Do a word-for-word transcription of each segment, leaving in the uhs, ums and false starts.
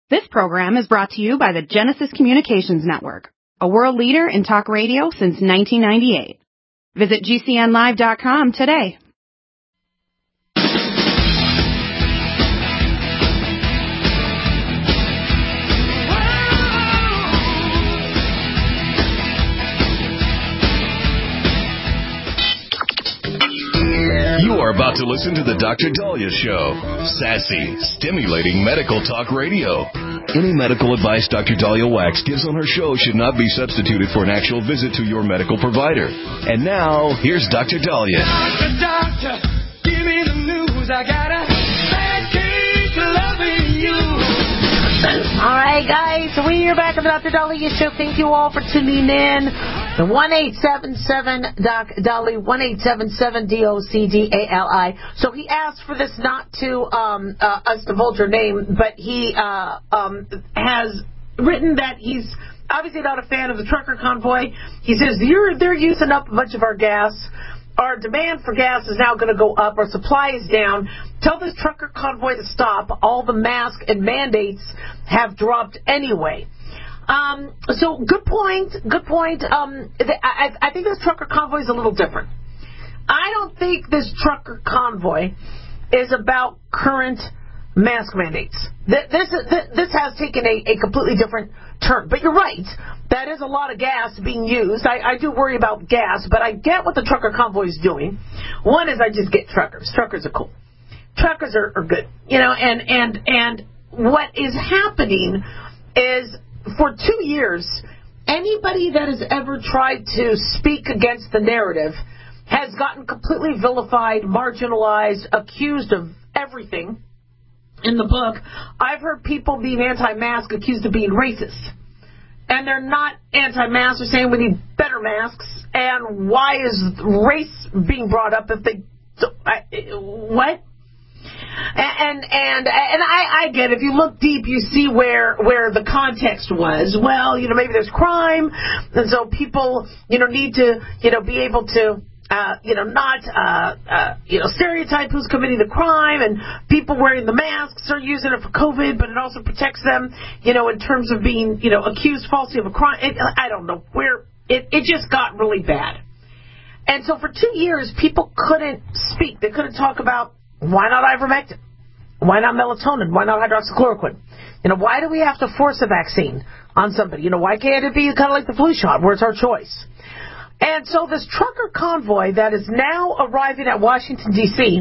This program is brought to you by the Genesis Communications Network, a world leader in talk radio since nineteen ninety-eight. Visit G C N live dot com today. You are about to listen to the Doctor Daliah Show. Sassy, stimulating medical talk radio. Any medical advice Doctor Daliah Wax gives on her show should not be substituted for an actual visit to your medical provider. And now, here's Doctor Daliah. Doctor, doctor, give me the news. I got a bad case of loving you. All right, guys, we are back on the Doctor Daliah Show. Thank you all for tuning in. The one eight seven seven Doc Dali, one eight seven seven D O C D A L I. So he asked for this not to um, uh, us divulge her name, but he uh, um, has written that he's obviously not a fan of the trucker convoy. He says You're, they're using up a bunch of our gas. Our demand for gas is now going to go up. Our supply is down. Tell this trucker convoy to stop. All the masks and mandates have dropped anyway. Um, so good point, good point. Um, I, I think this trucker convoy is a little different. I don't think this trucker convoy is about current mask mandates. This, this, this has taken a, a completely different turn. But you're right. That is a lot of gas being used. I, I do worry about gas, but I get what the trucker convoy is doing. One is I just get truckers. Truckers are cool. Truckers are, are good. You know, and, and, and what is happening is for two years, anybody that has ever tried to speak against the narrative has gotten completely vilified, marginalized, accused of everything. In the book, I've heard people being anti-mask accused of being racist. And they're not anti-mask. They're saying we need better masks. And why is race being brought up if they... I, what? And and and I, I get it. If you look deep, you see where where the context was. Well, you know, maybe there's crime, and so people, you know, need to, you know, be able to, uh, you know, not, uh, uh, you know, stereotype who's committing the crime, and people wearing the masks are using it for COVID, but it also protects them, you know, in terms of being, you know, accused falsely of a crime. It, I don't know where it it just got really bad, and so for two years, people couldn't speak. They couldn't talk about. Why not ivermectin? Why not melatonin? Why not hydroxychloroquine? You know, why do we have to force a vaccine on somebody? You know, why can't it be kind of like the flu shot where it's our choice? And so this trucker convoy that is now arriving at Washington, D C,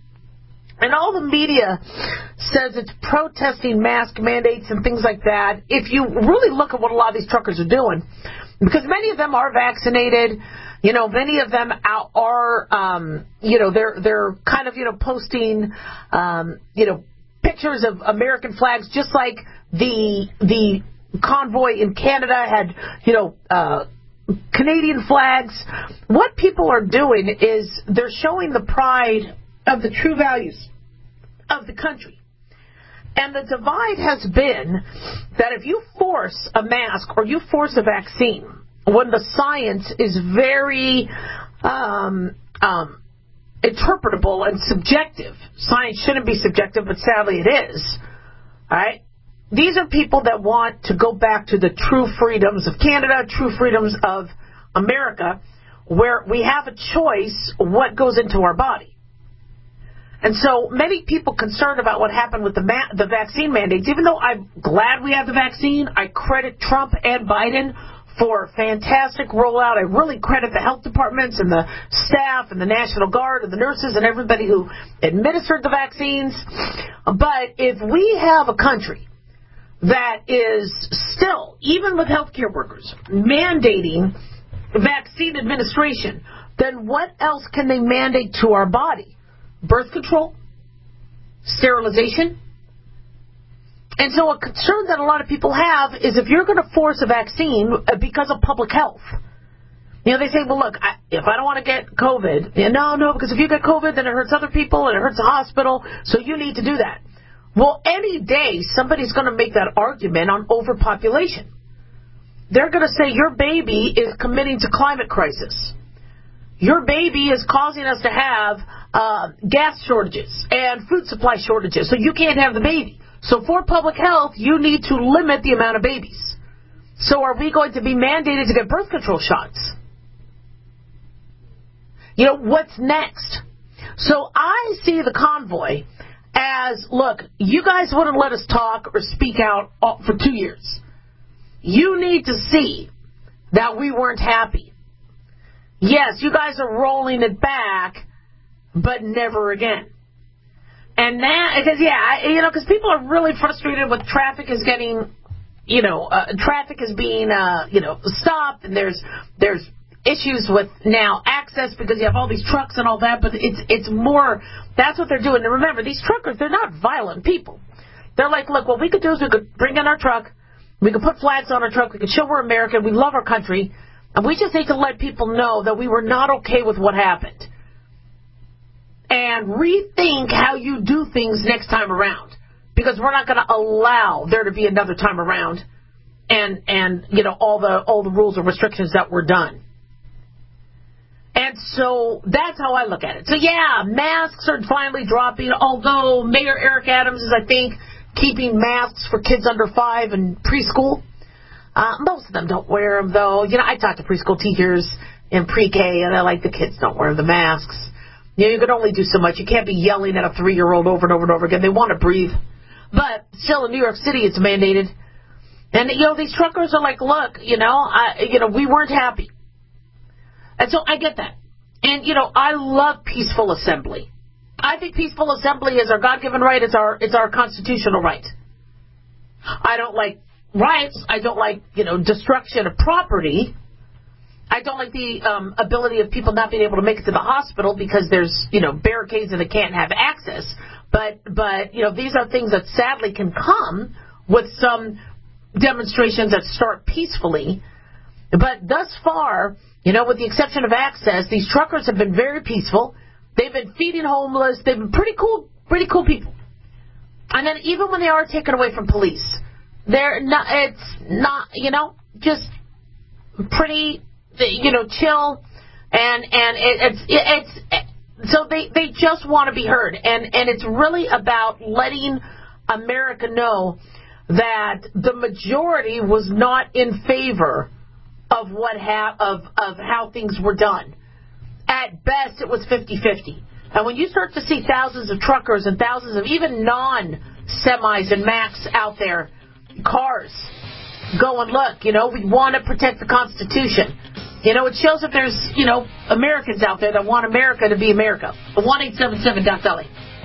and all the media says it's protesting mask mandates and things like that. If you really look at what a lot of these truckers are doing, because many of them are vaccinated, you know, many of them are, um, you know, they're they're kind of, you know, posting, um, you know, pictures of American flags, just like the the convoy in Canada had, you know, uh, Canadian flags. What people are doing is they're showing the pride of the true values of the country. And the divide has been that if you force a mask or you force a vaccine, when the science is very um, um, interpretable and subjective, science shouldn't be subjective, but sadly it is, all right? These are people that want to go back to the true freedoms of Canada, true freedoms of America, where we have a choice what goes into our body. And so many people concerned about what happened with the ma- the vaccine mandates, even though I'm glad we have the vaccine, I credit Trump and Biden for fantastic rollout. I really credit the health departments and the staff and the National Guard and the nurses and everybody who administered the vaccines. But if we have a country that is still, even with healthcare workers, mandating vaccine administration, then what else can they mandate to our body? Birth control? Sterilization? And so a concern that a lot of people have is if you're going to force a vaccine because of public health. You know, they say, well, look, I, if I don't want to get COVID, you know, no, because if you get COVID, then it hurts other people and it hurts the hospital, so you need to do that. Well, any day, somebody's going to make that argument on overpopulation. They're going to say your baby is committing to climate crisis. Your baby is causing us to have uh, gas shortages and food supply shortages, so you can't have the baby. So for public health, you need to limit the amount of babies. So are we going to be mandated to get birth control shots? You know, what's next? So I see the convoy as, look, you guys wouldn't let us talk or speak out for two years. You need to see that we weren't happy. Yes, you guys are rolling it back, but never again. And now, because, yeah, I, you know, because people are really frustrated with traffic is getting, you know, uh, traffic is being, uh, you know, stopped, and there's there's issues with now access because you have all these trucks and all that, but it's it's more, that's what they're doing. And remember, these truckers, they're not violent people. They're like, look, what we could do is we could bring in our truck, we could put flags on our truck, we could show we're American, we love our country, and we just need to let people know that we were not okay with what happened. And rethink how you do things next time around. Because we're not going to allow there to be another time around and, and you know, all the all the rules and restrictions that were done. And so that's how I look at it. So, yeah, masks are finally dropping, although Mayor Eric Adams is, I think, keeping masks for kids under five in preschool. Uh, most of them don't wear them, though. You know, I talk to preschool teachers in pre-K, and they're like, the kids don't wear the masks. You know, you can only do so much. You can't be yelling at a three-year-old over and over and over again. They want to breathe. But still, in New York City, it's mandated. And, you know, these truckers are like, look, you know, I, you know, we weren't happy. And so I get that. And, you know, I love peaceful assembly. I think peaceful assembly is our God-given right. It's our, it's our constitutional right. I don't like riots. I don't like, you know, destruction of property. I don't like the um, ability of people not being able to make it to the hospital because there's, you know, barricades and they can't have access. But, but you know, these are things that sadly can come with some demonstrations that start peacefully. But thus far, you know, with the exception of access, these truckers have been very peaceful. They've been feeding homeless. They've been pretty cool, pretty cool people. And then even when they are taken away from police, they're not, it's not, you know, just pretty, you know, chill, and and it, it's it, it's it, so they they just want to be heard, and and it's really about letting America know that the majority was not in favor of what ha- of of how things were done. At best, it was fifty-fifty. And when you start to see thousands of truckers and thousands of even non-semis and Macs out there, cars, going, look, you know, we want to protect the Constitution. You know, it shows that there's, you know, Americans out there that want America to be America. one eight seven seven dot Dolly.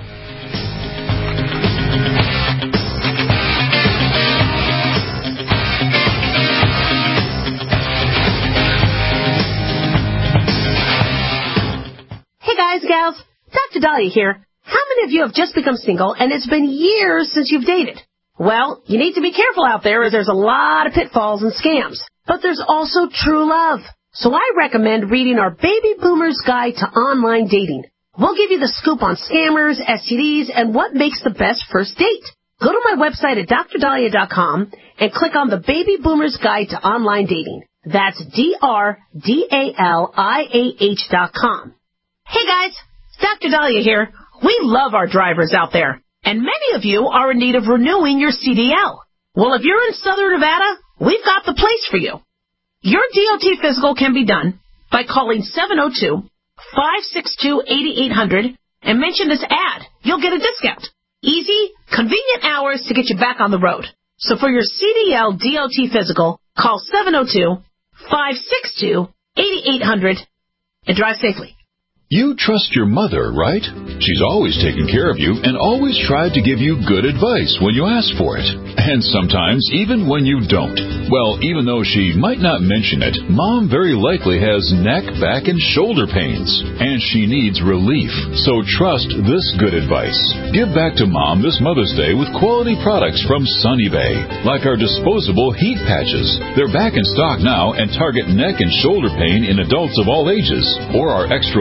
Hey guys, gals, Doctor Dahlia here. How many of you have just become single and it's been years since you've dated? Well, you need to be careful out there as there's a lot of pitfalls and scams. But there's also true love. So I recommend reading our Baby Boomer's Guide to Online Dating. We'll give you the scoop on scammers, S T Ds, and what makes the best first date. Go to my website at dr dahlia dot com and click on the Baby Boomer's Guide to Online Dating. That's D R D A L I A H dot com. Hey guys, Doctor Dahlia here. We love our drivers out there, and many of you are in need of renewing your C D L. Well, if you're in Southern Nevada, we've got the place for you. Your D O T physical can be done by calling seven oh two, five six two, eight eight hundred and mention this ad. You'll get a discount. Easy, convenient hours to get you back on the road. So for your C D L D O T physical, call seven oh two, five six two, eight eight hundred and drive safely. You trust your mother, right? She's always taken care of you and always tried to give you good advice when you ask for it. And sometimes even when you don't. Well, even though she might not mention it, Mom very likely has neck, back, and shoulder pains. And she needs relief. So trust this good advice. Give back to Mom this Mother's Day with quality products from Sunny Bay. Like our disposable heat patches. They're back in stock now and target neck and shoulder pain in adults of all ages. Or our extra long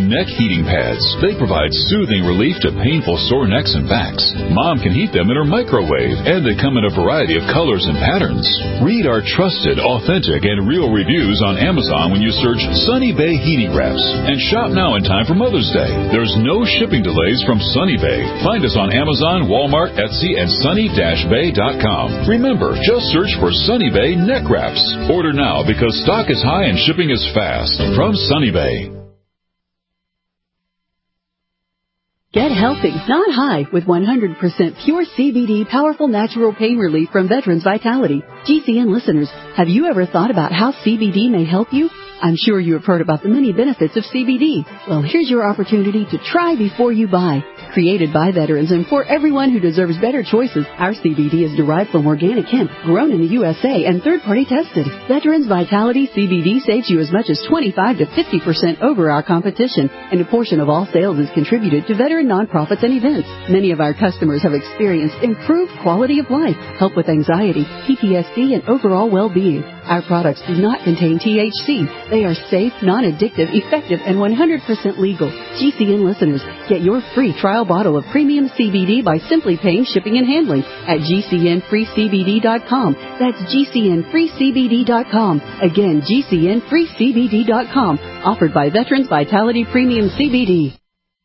neck heating pads. They provide soothing relief to painful sore necks and backs. Mom can heat them in her microwave, and they come in a variety of colors and patterns. Read our trusted, authentic, and real reviews on Amazon when you search Sunny Bay Heating Wraps. And shop now in time for Mother's Day. There's no shipping delays from Sunny Bay. Find us on Amazon, Walmart, Etsy, and sunny dash bay dot com. Remember, just search for Sunny Bay Neck Wraps. Order now because stock is high and shipping is fast. From Sunny Bay. Get healthy, not high, with one hundred percent pure C B D powerful natural pain relief from Veterans Vitality. G C N listeners, have you ever thought about how C B D may help you? I'm sure you have heard about the many benefits of C B D. Well, here's your opportunity to try before you buy. Created by veterans and for everyone who deserves better choices, our C B D is derived from organic hemp, grown in the U S A and third-party tested. Veterans Vitality C B D saves you as much as twenty-five to fifty percent over our competition, and a portion of all sales is contributed to veteran nonprofits and events. Many of our customers have experienced improved quality of life, help with anxiety, P T S D, and overall well-being. Our products do not contain T H C. They are safe, non-addictive, effective, and one hundred percent legal. G C N listeners, get your free trial bottle of premium C B D by simply paying shipping and handling at G C N free C B D dot com. That's G C N free C B D dot com. Again, G C N free C B D dot com. Offered by Veterans Vitality Premium C B D.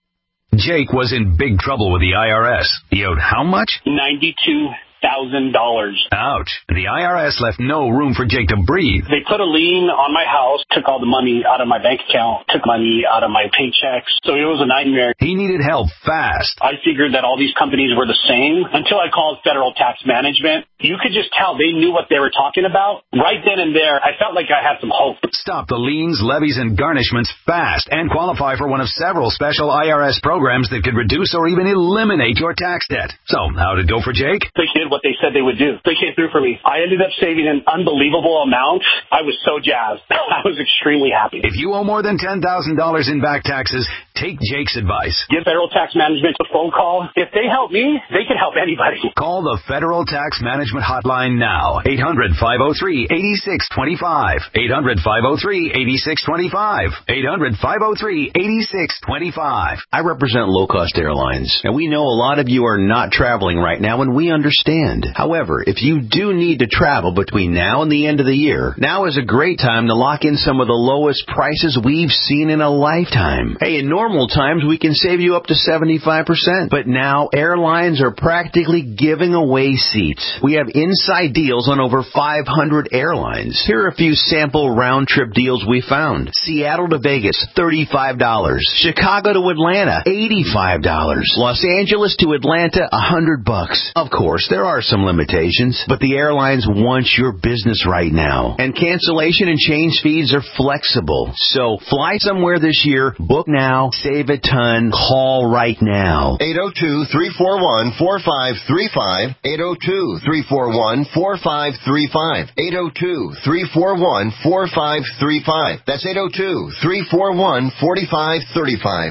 Jake was in big trouble with the I R S. He owed how much? ninety-two thousand dollars. Ouch. The I R S left no room for Jake to breathe. They put a lien on my house, took all the money out of my bank account, took money out of my paychecks. So it was a nightmare. He needed help fast. I figured that all these companies were the same until I called Federal Tax Management. You could just tell they knew what they were talking about. Right then and there, I felt like I had some hope. Stop the liens, levies, and garnishments fast and qualify for one of several special I R S programs that could reduce or even eliminate your tax debt. So, how did it go for Jake? They did what they said they would do. They came through for me. I ended up saving an unbelievable amount. I was so jazzed. I was extremely happy. If you owe more than ten thousand dollars in back taxes, take Jake's advice. Give Federal Tax Management a phone call. If they help me, they can help anybody. Call the Federal Tax Management Hotline now. eight hundred, five oh three, eight six two five. eight hundred, five oh three, eight six two five. eight hundred, five oh three, eight six two five. I represent Low Cost Airlines, and we know a lot of you are not traveling right now, and we understand. However, if you do need to travel between now and the end of the year, now is a great time to lock in some of the lowest prices we've seen in a lifetime. Hey, in normal times, we can save you up to seventy-five percent, but now airlines are practically giving away seats. We have inside deals on over five hundred airlines. Here are a few sample round-trip deals we found. Seattle to Vegas, thirty-five dollars. Chicago to Atlanta, eighty-five dollars. Los Angeles to Atlanta, one hundred bucks. Of course, there are some limitations, but the airlines want your business right now. And cancellation and change fees are flexible. So fly somewhere this year, book now, save a ton, call right now. eight oh two, three four one, four five three five. eight oh two, three four one, four five three five. eight oh two, three four one, four five three five. That's eight oh two, three four one, four five three five.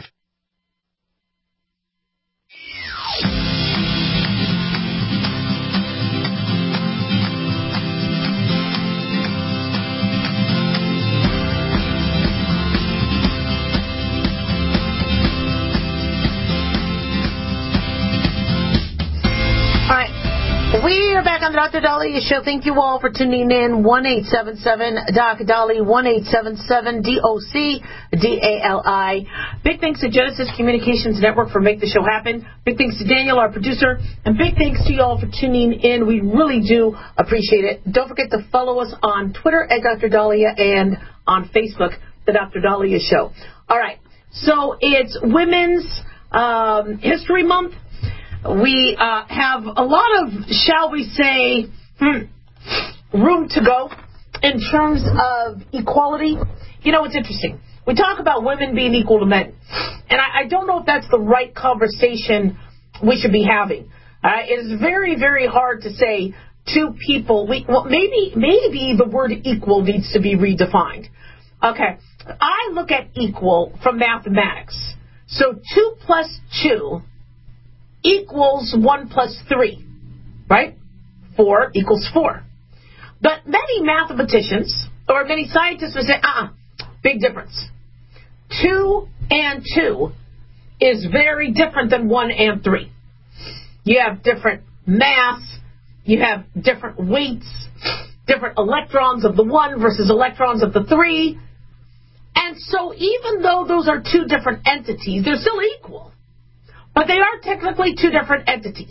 We are back on the Doctor Dahlia Show. Thank you all for tuning in. one eight seven seven D O C Dali, one eight seven seven D O C D A L I. Big thanks to Genesis Communications Network for making the show happen. Big thanks to Daniel, our producer. And big thanks to you all for tuning in. We really do appreciate it. Don't forget to follow us on Twitter at Doctor Dahlia and on Facebook, The Doctor Dahlia Show. All right. So it's Women's um, History Month. We uh, have a lot of, shall we say, hmm, room to go in terms of equality. You know, it's interesting. We talk about women being equal to men. And I, I don't know if that's the right conversation we should be having. Uh, it is very, very hard to say two people. We, well, maybe, maybe the word equal needs to be redefined. Okay. I look at equal from mathematics. So two plus two equals one plus three, right? Four equals four. But many mathematicians or many scientists would say, uh-uh, big difference. Two and two is very different than one and three. You have different mass, you have different weights, different electrons of the one versus electrons of the three. And so even though those are two different entities, they're still equal. But they are technically two different entities.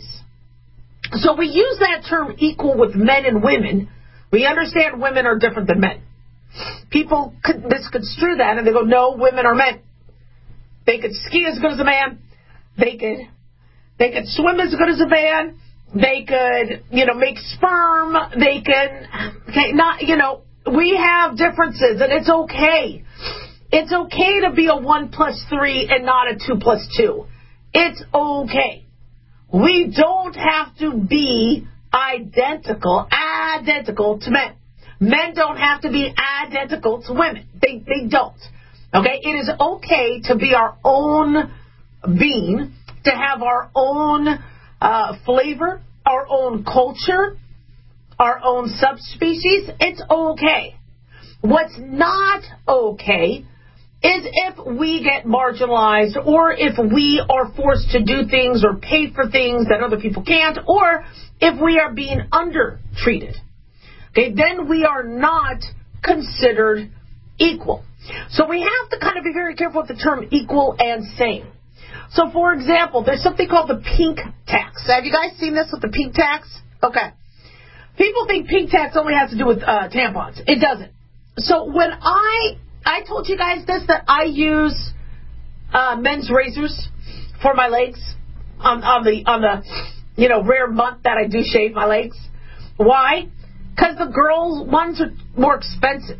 So we use that term equal with men and women. We understand women are different than men. People could misconstrue that and they go, no, women are men. They could ski as good as a man. They could, they could swim as good as a man. They could, you know, make sperm. They can, okay, not, you know, we have differences and it's okay. It's okay to be a one plus three and not a two plus two. It's okay. We don't have to be identical, identical to men. Men don't have to be identical to women. They they don't. Okay? It is okay to be our own being, to have our own uh, flavor, our own culture, our own subspecies. It's okay. What's not okay is if we get marginalized or if we are forced to do things or pay for things that other people can't, or if we are being undertreated. Okay, then we are not considered equal. So we have to kind of be very careful with the term equal and same. So, for example, there's something called the pink tax. Have you guys seen this with the pink tax? Okay. People think pink tax only has to do with uh, tampons. It doesn't. So when I... I told you guys this, that I use uh, men's razors for my legs on, on the, on the, you know, rare month that I do shave my legs. Why? Because the girls' ones are more expensive.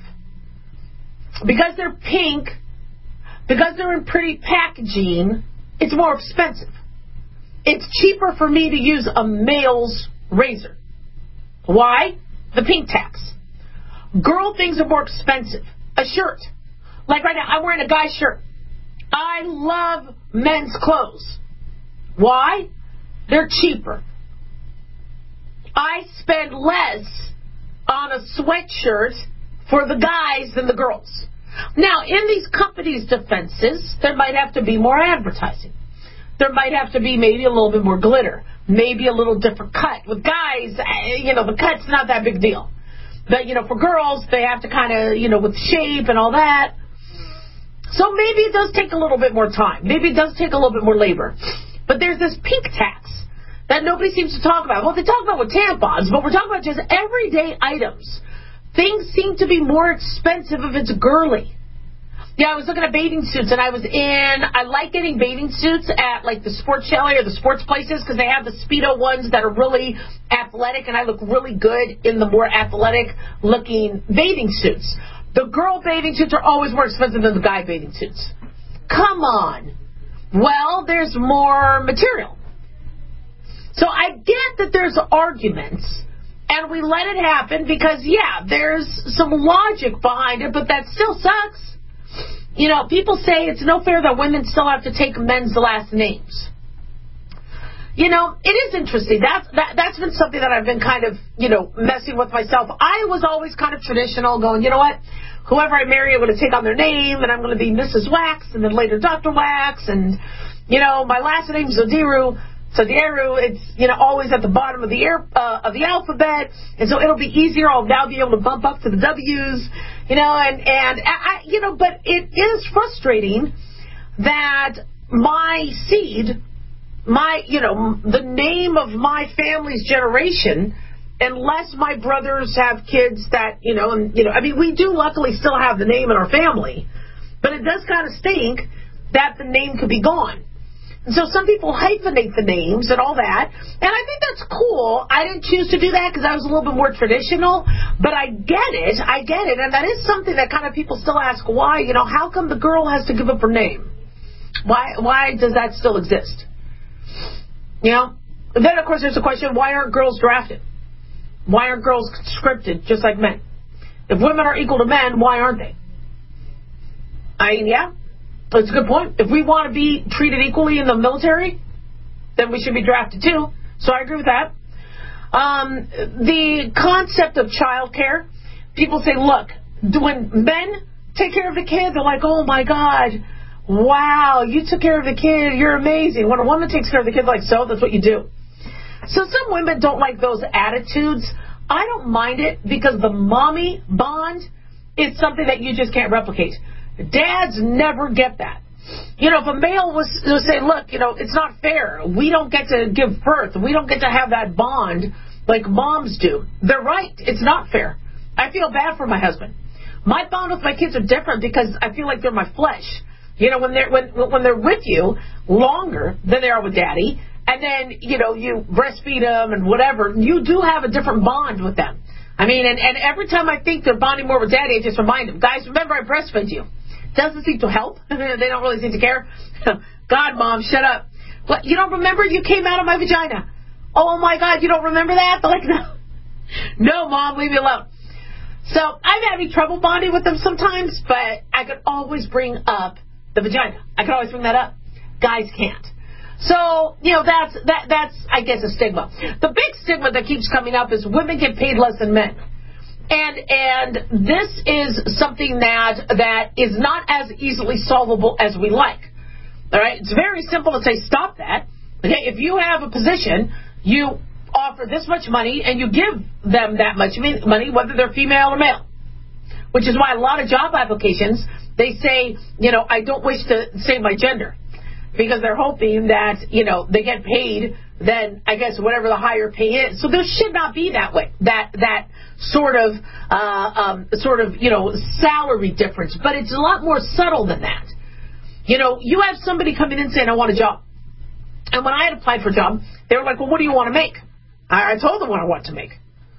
Because they're pink, because they're in pretty packaging, it's more expensive. It's cheaper for me to use a male's razor. Why? The pink tax. Girl things are more expensive. A shirt. Like right now, I'm wearing a guy's shirt. I love men's clothes. Why? They're cheaper. I spend less on a sweatshirt for the guys than the girls. Now, in these companies' defenses, there might have to be more advertising. There might have to be maybe a little bit more glitter. Maybe a little different cut. With guys, you know, the cut's not that big deal. But, you know, for girls, they have to kind of, you know, with shape and all that. So maybe it does take a little bit more time. Maybe it does take a little bit more labor. But there's this pink tax that nobody seems to talk about. Well, they talk about with tampons, but we're talking about just everyday items. Things seem to be more expensive if it's girly. Yeah, I was looking at bathing suits, and I was in, I like getting bathing suits at, like, the sports chalet or the sports places because they have the Speedo ones that are really athletic, and I look really good in the more athletic-looking bathing suits. The girl bathing suits are always more expensive than the guy bathing suits. Come on. Well, there's more material. So I get that there's arguments, and we let it happen because, yeah, there's some logic behind it, but that still sucks. You know, people say it's no fair that women still have to take men's last names. You know, it is interesting. That's, that, that's been something that I've been kind of, you know, messing with myself. I was always kind of traditional, going, you know what? Whoever I marry, I'm going to take on their name, and I'm going to be Missus Wax, and then later Doctor Wax, and, you know, my last name is Zodiru. Zodiru, it's, you know, always at the bottom of the air, uh, of the alphabet, and so it'll be easier. I'll now be able to bump up to the W's, you know, and, and I, you know, but it is frustrating that my seed, my, you know, the name of my family's generation, unless my brothers have kids that, you know, and, you know, I mean, we do luckily still have the name in our family, but it does kind of stink that the name could be gone. And so some people hyphenate the names and all that, and I think that's cool. I didn't choose to do that because I was a little bit more traditional, but I get it, I get it, and that is something that kind of people still ask why, you know, how come the girl has to give up her name? Why, why does that still exist? You know? And then, of course, there's the question, why aren't girls drafted? Why aren't girls conscripted just like men? If women are equal to men, why aren't they? I mean, yeah, that's a good point. If we want to be treated equally in the military, then we should be drafted too. So I agree with that. Um, the concept of child care, people say, look, when men take care of the kid, they're like, oh my God, wow, you took care of the kid. You're amazing. When a woman takes care of the kid like so, that's what you do. So some women don't like those attitudes. I don't mind it because the mommy bond is something that you just can't replicate. Dads never get that. You know, if a male was to say, look, you know, it's not fair. We don't get to give birth. We don't get to have that bond like moms do. They're right. It's not fair. I feel bad for my husband. My bond with my kids are different because I feel like they're my flesh. You know, when they're when when they're with you longer than they are with daddy, and then, you know, you breastfeed them and whatever, you do have a different bond with them. I mean, and, and every time I think they're bonding more with daddy, I just remind them, guys, remember I breastfed you. Doesn't seem to help. They don't really seem to care. God, Mom, shut up. What, you don't remember you came out of my vagina? Oh, my God, you don't remember that? They're like, no. No, Mom, leave me alone. So I'm having trouble bonding with them sometimes, but I could always bring up the vagina. I could always bring that up. Guys can't. So, you know, that's, that, that's, I guess, a stigma. The big stigma that keeps coming up is women get paid less than men. And and this is something that that is not as easily solvable as we like. All right? It's very simple to say, stop that. Okay, if you have a position, you offer this much money and you give them that much money, whether they're female or male. Which is why a lot of job applications, they say, you know, I don't wish to say my gender. Because they're hoping that, you know, they get paid then, I guess, whatever the higher pay is. So there should not be that way, that that sort of, uh, um, sort of, you know, salary difference. But it's a lot more subtle than that. You know, you have somebody coming in saying, I want a job. And when I had applied for a job, they were like, well, what do you want to make? I, I told them what I want to make.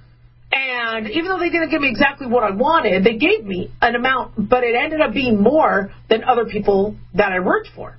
And even though they didn't give me exactly what I wanted, they gave me an amount, but it ended up being more than other people that I worked for.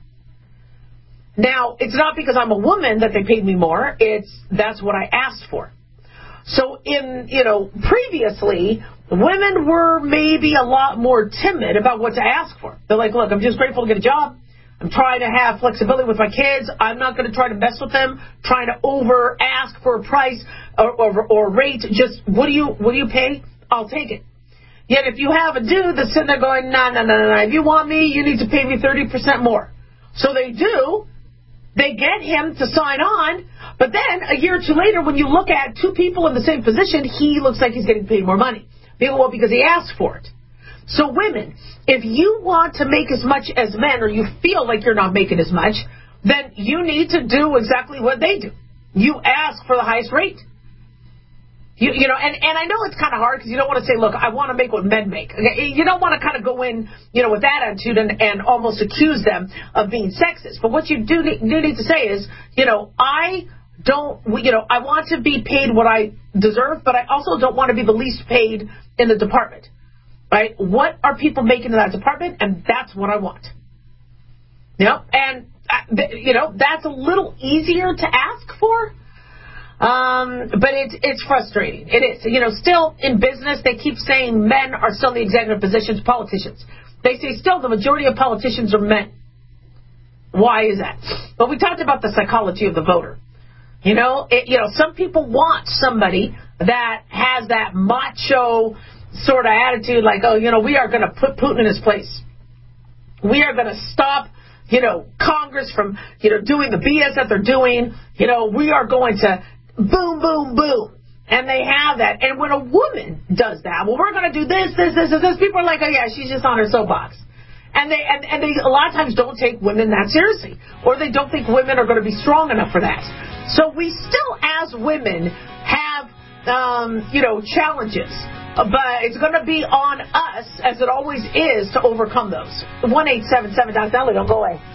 Now, it's not because I'm a woman that they paid me more. It's that's what I asked for. So in, you know, previously, women were maybe a lot more timid about what to ask for. They're like, look, I'm just grateful to get a job. I'm trying to have flexibility with my kids. I'm not going to try to mess with them, trying to over ask for a price or, or, or rate. Just what do you what do you pay? I'll take it. Yet if you have a dude that's sitting there going, no, no, no, no, no. If you want me, you need to pay me thirty percent more. So they do. They get him to sign on, but then a year or two later, when you look at two people in the same position, he looks like he's getting paid more money. Well, because he asked for it. So women, if you want to make as much as men, or you feel like you're not making as much, then you need to do exactly what they do. You ask for the highest rate. You, you know, and, and I know it's kind of hard because you don't want to say, look, I want to make what men make. You don't want to kind of go in, you know, with that attitude and, and almost accuse them of being sexist. But what you do need, do need to say is, you know, I don't, you know, I want to be paid what I deserve, but I also don't want to be the least paid in the department. Right? What are people making in that department? And that's what I want. You know, and, you know, that's a little easier to ask for. Um, but it's it's frustrating. It is. You know, still in business, they keep saying men are still in the executive positions, politicians. They say still the majority of politicians are men. Why is that? But we talked about the psychology of the voter. You know, it, you know, some people want somebody that has that macho sort of attitude, like, oh, you know, we are going to put Putin in his place. We are going to stop, you know, Congress from, you know, doing the B S that they're doing. You know, we are going to boom, boom, boom. And they have that. And when a woman does that, well, we're going to do this, this, this, and this, people are like, oh, yeah, she's just on her soapbox. And they and, and they a lot of times don't take women that seriously. Or they don't think women are going to be strong enough for that. So we still, as women, have, um, you know, challenges. But it's going to be on us, as it always is, to overcome those. one eight seven seven Doc Dolly, don't go away.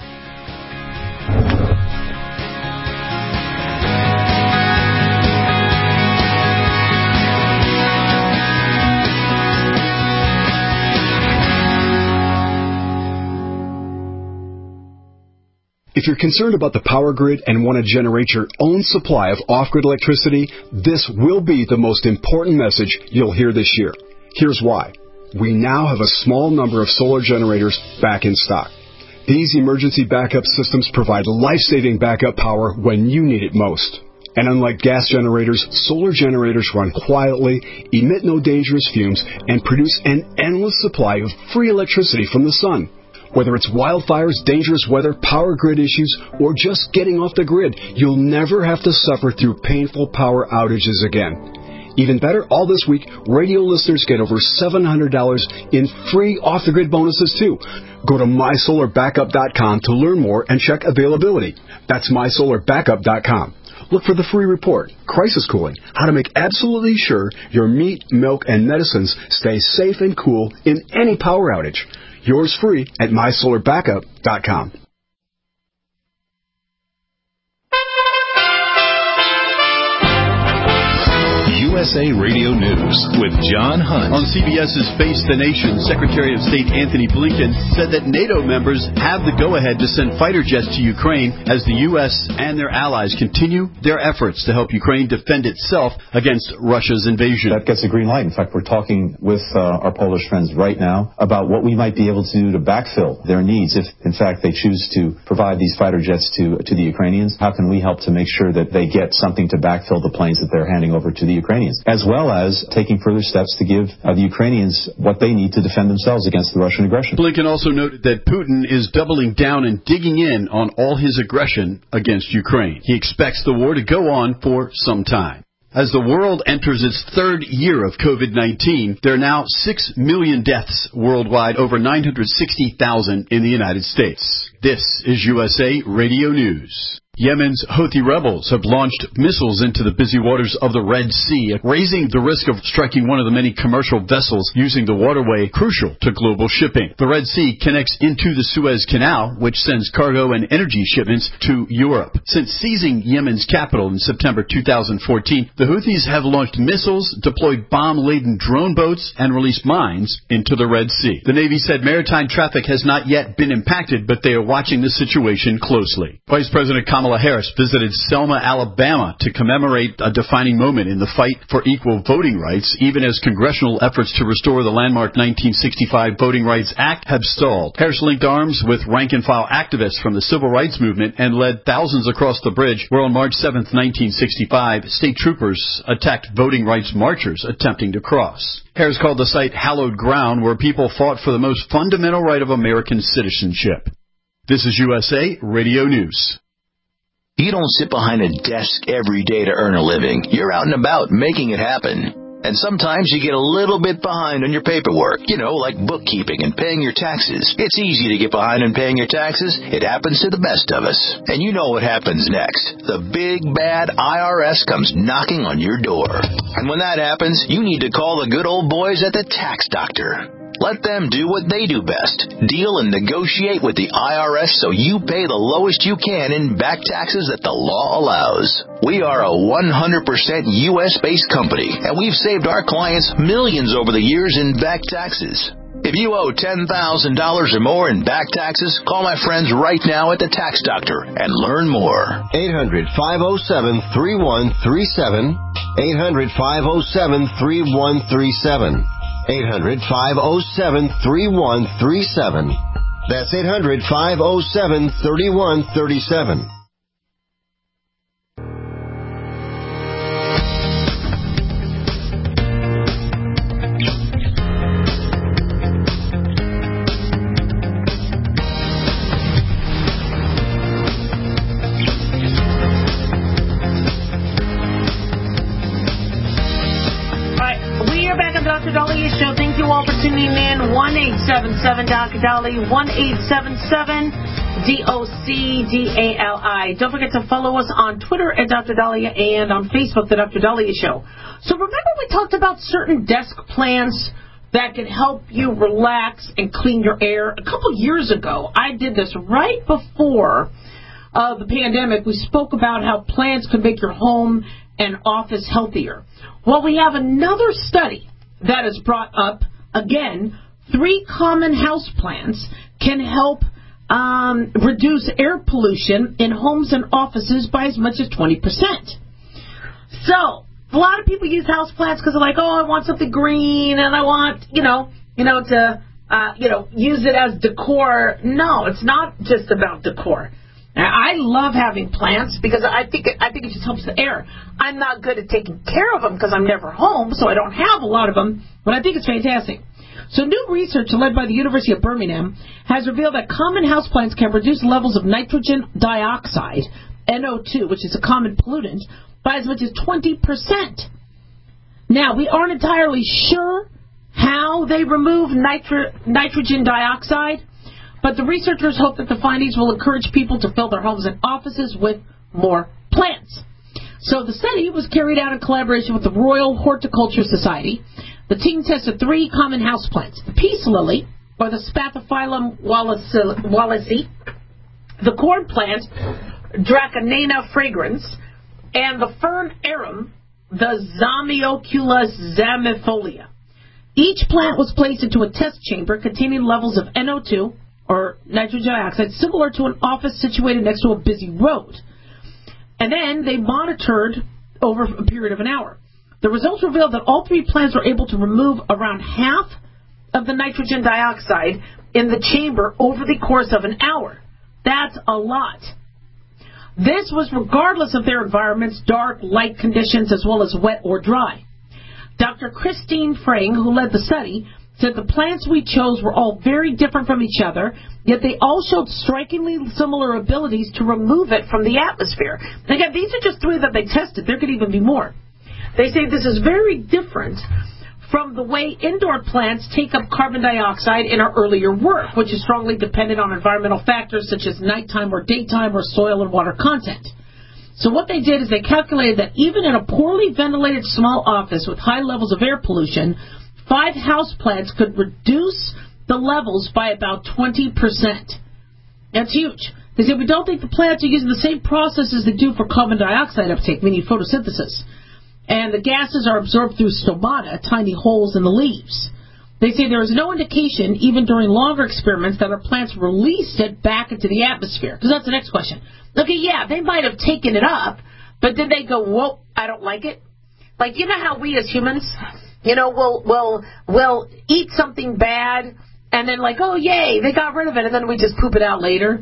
If you're concerned about the power grid and want to generate your own supply of off-grid electricity, this will be the most important message you'll hear this year. Here's why. We now have a small number of solar generators back in stock. These emergency backup systems provide life-saving backup power when you need it most. And unlike gas generators, solar generators run quietly, emit no dangerous fumes, and produce an endless supply of free electricity from the sun. Whether it's wildfires, dangerous weather, power grid issues, or just getting off the grid, you'll never have to suffer through painful power outages again. Even better, all this week, radio listeners get over seven hundred dollars in free off-the-grid bonuses, too. Go to my solar backup dot com to learn more and check availability. That's my solar backup dot com. Look for the free report, Crisis Cooling, how to make absolutely sure your meat, milk, and medicines stay safe and cool in any power outage. Yours free at my solar backup dot com. U S A Radio News with John Hunt. On CBS's Face the Nation, Secretary of State Anthony Blinken said that NATO members have the go-ahead to send fighter jets to Ukraine as the U S and their allies continue their efforts to help Ukraine defend itself against Russia's invasion. That gets a green light. In fact, we're talking with uh, our Polish friends right now about what we might be able to do to backfill their needs if, in fact, they choose to provide these fighter jets to, to the Ukrainians. How can we help to make sure that they get something to backfill the planes that they're handing over to the Ukrainians? As well as taking further steps to give uh, the Ukrainians what they need to defend themselves against the Russian aggression. Blinken also noted that Putin is doubling down and digging in on all his aggression against Ukraine. He expects the war to go on for some time. As the world enters its third year of COVID nineteen, there are now six million deaths worldwide, over nine hundred sixty thousand in the United States. This is U S A Radio News. Yemen's Houthi rebels have launched missiles into the busy waters of the Red Sea, raising the risk of striking one of the many commercial vessels using the waterway crucial to global shipping. The Red Sea connects into the Suez Canal, which sends cargo and energy shipments to Europe. Since seizing Yemen's capital in September two thousand fourteen, the Houthis have launched missiles, deployed bomb-laden drone boats, and released mines into the Red Sea. The Navy said maritime traffic has not yet been impacted, but they are watching the situation closely. Vice President Kamala Kamala Harris visited Selma, Alabama to commemorate a defining moment in the fight for equal voting rights, even as congressional efforts to restore the landmark nineteen sixty-five Voting Rights Act have stalled. Harris linked arms with rank-and-file activists from the civil rights movement and led thousands across the bridge where on March seventh, nineteen sixty-five, state troopers attacked voting rights marchers attempting to cross. Harris called the site hallowed ground where people fought for the most fundamental right of American citizenship. This is U S A Radio News. You don't sit behind a desk every day to earn a living. You're out and about making it happen. And sometimes you get a little bit behind on your paperwork, you know, like bookkeeping and paying your taxes. It's easy to get behind on paying your taxes. It happens to the best of us. And you know what happens next. The big, bad I R S comes knocking on your door. And when that happens, you need to call the good old boys at the Tax Doctor. Let them do what they do best. Deal and negotiate with the I R S so you pay the lowest you can in back taxes that the law allows. We are a one hundred percent U S-based company, and we've saved our clients millions over the years in back taxes. If you owe ten thousand dollars or more in back taxes, call my friends right now at the Tax Doctor and learn more. eight hundred, five oh seven, three one three seven. eight hundred, five oh seven, three one three seven. eight hundred, five oh seven, three one three seven. That's eight hundred, five oh seven, three one three seven. Doctor Dahlia Show. Thank you all for tuning in. one eight seven seven Doctor Dahlia. one eight seven seven D O C D A L I. Don't forget to follow us on Twitter at Doctor Dahlia and on Facebook, The Doctor Dahlia Show. So remember we talked about certain desk plants that can help you relax and clean your air? A couple years ago, I did this right before uh, the pandemic. We spoke about how plants could make your home and office healthier. Well, we have another study that is brought up, again, three common house plants can help um, reduce air pollution in homes and offices by as much as twenty percent. So, a lot of people use house plants because they're like, oh, I want something green and I want, you know, you know, to, uh, you know, use it as decor. No, it's not just about decor. Now, I love having plants because I think it, I think it just helps the air. I'm not good at taking care of them because I'm never home, so I don't have a lot of them, but I think it's fantastic. So new research led by the University of Birmingham has revealed that common houseplants can reduce levels of nitrogen dioxide, N O two, which is a common pollutant, by as much as twenty percent. Now, we aren't entirely sure how they remove nitro- nitrogen dioxide, but the researchers hope that the findings will encourage people to fill their homes and offices with more plants. So the study was carried out in collaboration with the Royal Horticulture Society. The team tested three common houseplants: the peace lily, or the Spathiphyllum wallacei, the corn plant, Dracaena fragrans, and the fern arum, the Zamioculus zamifolia. Each plant was placed into a test chamber containing levels of N O two, or nitrogen dioxide, similar to an office situated next to a busy road. And then they monitored over a period of an hour. The results revealed that all three plants were able to remove around half of the nitrogen dioxide in the chamber over the course of an hour. That's a lot. This was regardless of their environment's dark, light conditions, as well as wet or dry. Doctor Christine Frang, who led the study, said the plants we chose were all very different from each other, yet they all showed strikingly similar abilities to remove it from the atmosphere. Again, these are just three that they tested. There could even be more. They say this is very different from the way indoor plants take up carbon dioxide in our earlier work, which is strongly dependent on environmental factors such as nighttime or daytime or soil and water content. So what they did is they calculated that even in a poorly ventilated small office with high levels of air pollution, five houseplants could reduce the levels by about twenty percent. That's huge. They said, we don't think the plants are using the same processes they do for carbon dioxide uptake, meaning photosynthesis. And the gases are absorbed through stomata, tiny holes in the leaves. They say there is no indication, even during longer experiments, that our plants released it back into the atmosphere. Because that's the next question. Okay, yeah, they might have taken it up, but did they go, whoa, I don't like it? Like, you know how we as humans, you know, we'll, we'll, we'll eat something bad, and then like, oh, yay, they got rid of it, and then we just poop it out later.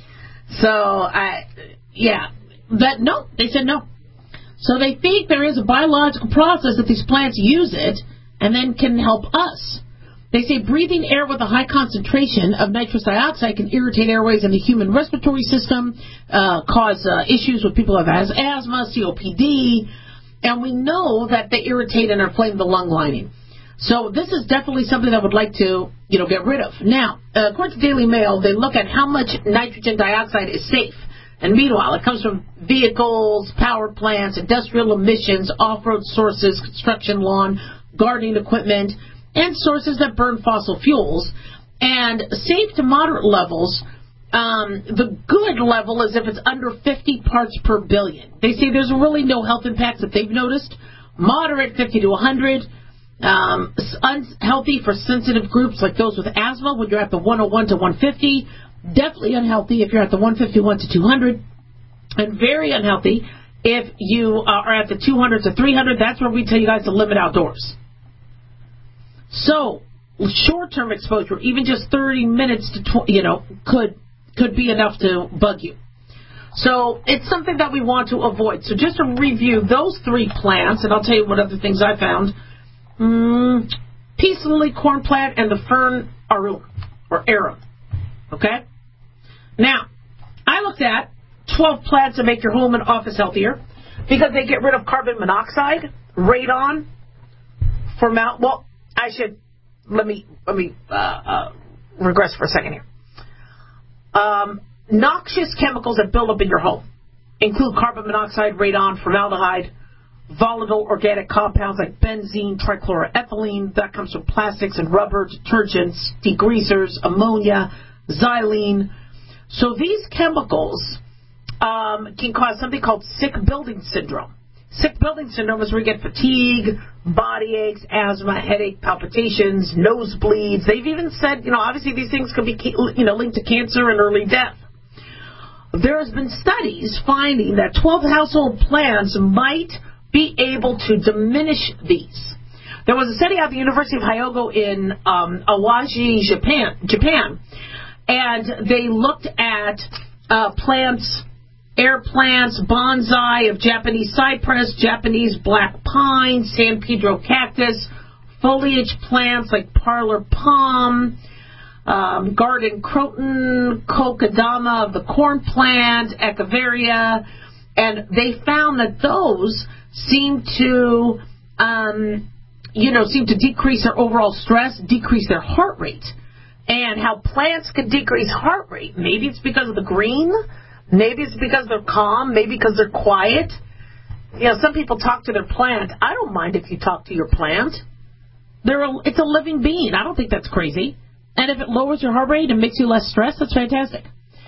So, I, yeah, but no, they said no. So they think there is a biological process that these plants use it and then can help us. They say breathing air with a high concentration of nitrous dioxide can irritate airways in the human respiratory system, uh, cause uh, issues with people who have asthma, C O P D, and we know that they irritate and inflame the lung lining. So this is definitely something that I would like to, you know, get rid of. Now, uh, according to Daily Mail, they look at how much nitrogen dioxide is safe. And meanwhile, it comes from vehicles, power plants, industrial emissions, off-road sources, construction lawn, gardening equipment, and sources that burn fossil fuels. And safe to moderate levels, um, the good level is if it's under fifty parts per billion. They say there's really no health impacts that they've noticed. Moderate, fifty to one hundred. Um, unhealthy for sensitive groups like those with asthma when you're at the one oh one to one fifty. Definitely unhealthy if you're at the one fifty-one to two hundred, and very unhealthy if you are at the two hundred to three hundred. That's where we tell you guys to limit outdoors. So, short-term exposure, even just thirty minutes to tw- you know, could could be enough to bug you. So it's something that we want to avoid. So just to review those three plants, and I'll tell you what other things I found: mm, peace lily, corn plant, and the fern arum or arum. Okay. Now, I looked at twelve plants that make your home and office healthier because they get rid of carbon monoxide, radon, formal. Well, I should let me let me uh, uh, regress for a second here. Um, noxious chemicals that build up in your home include carbon monoxide, radon, formaldehyde, volatile organic compounds like benzene, trichloroethylene. That comes from plastics and rubber, detergents, degreasers, ammonia, xylene. So these chemicals um, can cause something called sick building syndrome. Sick building syndrome is where you get fatigue, body aches, asthma, headache, palpitations, nosebleeds. They've even said, you know, obviously these things can be, you know, linked to cancer and early death. There has been studies finding that twelve household plants might be able to diminish these. There was a study at the University of Hyogo in um, Awaji, Japan, Japan, and they looked at uh, plants, air plants, bonsai of Japanese cypress, Japanese black pine, San Pedro cactus, foliage plants like parlor palm, um, garden croton, kokedama of the corn plant, echeveria, and they found that those seem to, um, you know, seem to decrease their overall stress, decrease their heart rate. And how plants could decrease heart rate. Maybe it's because of the green. Maybe it's because they're calm. Maybe because they're quiet. You know, some people talk to their plant. I don't mind if you talk to your plant. They're a, it's a living being. I don't think that's crazy. And if it lowers your heart rate and makes you less stressed, that's fantastic.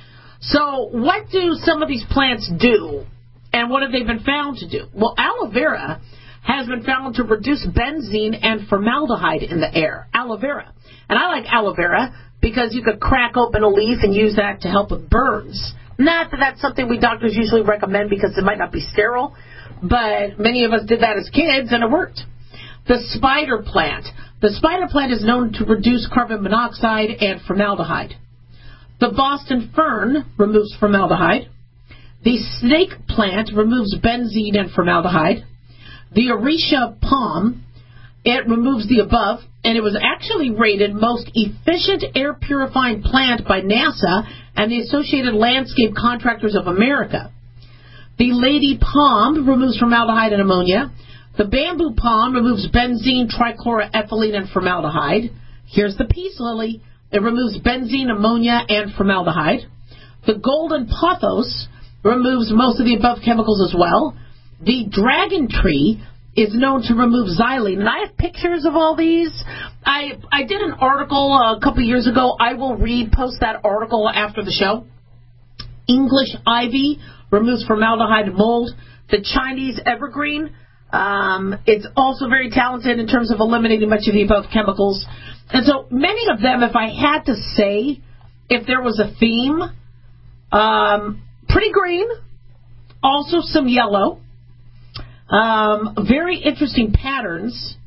So what do some of these plants do? And what have they been found to do? Well, aloe vera has been found to reduce benzene and formaldehyde in the air. Aloe vera. And I like aloe vera because you could crack open a leaf and use that to help with burns. Not that that's something we doctors usually recommend because it might not be sterile, but many of us did that as kids and it worked. The spider plant. The spider plant is known to reduce carbon monoxide and formaldehyde. The Boston fern removes formaldehyde. The snake plant removes benzene and formaldehyde. The Oresia palm, it removes the above, and it was actually rated most efficient air purifying plant by NASA and the Associated Landscape Contractors of America. The lady palm removes formaldehyde and ammonia. The bamboo palm removes benzene, trichloroethylene, and formaldehyde. Here's the peace lily. It removes benzene, ammonia, and formaldehyde. The golden pothos removes most of the above chemicals as well. The dragon tree is known to remove xylene. And I have pictures of all these. I I did an article a couple years ago. I will repost that article after the show. English ivy removes formaldehyde and mold. The Chinese evergreen, um, it's also very talented in terms of eliminating much of the above chemicals. And so many of them, if I had to say, if there was a theme, um, pretty green, also some yellow. Um, very interesting patterns,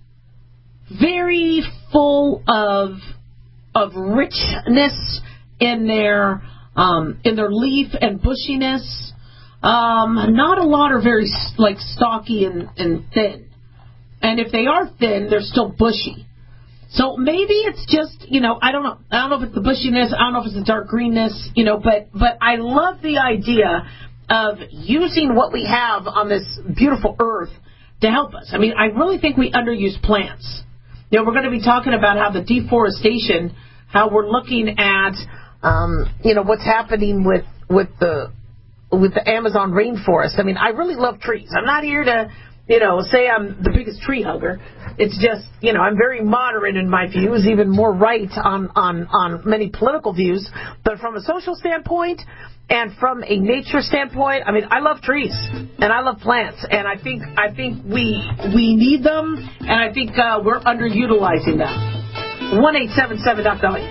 very full of of richness in their um, in their leaf and bushiness. Um, not a lot are very like stocky and, and thin, and if they are thin, they're still bushy. So maybe it's just, you know, I don't know. I don't know if it's the bushiness. I don't know if it's the dark greenness, you know. But but I love the idea of using what we have on this beautiful earth to help us. I mean, I really think we underuse plants. You know, we're going to be talking about how the deforestation, how we're looking at, um, you know, what's happening with with the with the Amazon rainforest. I mean, I really love trees. I'm not here to, you know, say I'm the biggest tree hugger. It's just, you know, I'm very moderate in my views, even more right on, on, on many political views. But from a social standpoint and from a nature standpoint, I mean, I love trees and I love plants, and I think I think we we need them, and I think uh, we're underutilizing them. one eight seven seven Doc Dahlia.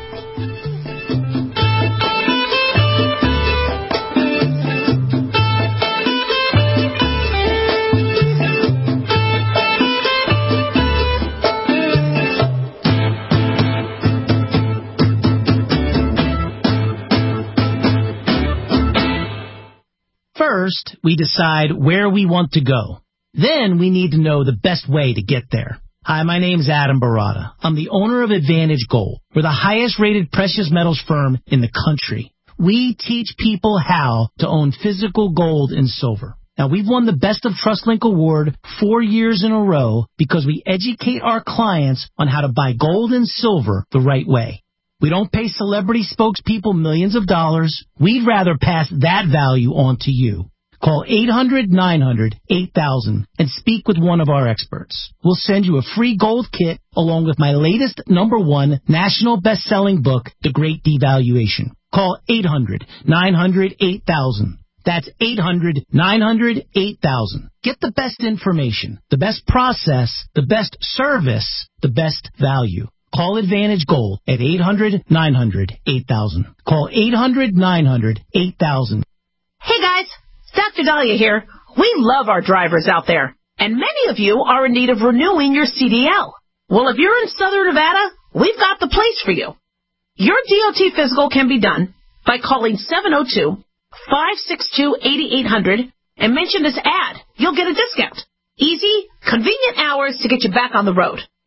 First, we decide where we want to go. Then we need to know the best way to get there. Hi, my name's Adam Barada. I'm the owner of Advantage Gold. We're the highest rated precious metals firm in the country. We teach people how to own physical gold and silver. Now, we've won the Best of TrustLink Award four years in a row because we educate our clients on how to buy gold and silver the right way. We don't pay celebrity spokespeople millions of dollars. We'd rather pass that value on to you. Call eight hundred nine hundred eight thousand and speak with one of our experts. We'll send you a free gold kit along with my latest number one national best-selling book, The Great Devaluation. Call eight hundred nine hundred eight thousand. That's eight hundred nine hundred eight thousand. Get the best information, the best process, the best service, the best value. Call Advantage Gold at eight hundred nine hundred eight thousand. Call eight hundred nine hundred eight thousand. Hey guys, Doctor Dahlia here. We love our drivers out there, and many of you are in need of renewing your C D L. Well, if you're in Southern Nevada, we've got the place for you. Your D O T physical can be done by calling seven oh two, five six two, eight eight hundred and mention this ad. You'll get a discount. Easy, convenient hours to get you back on the road.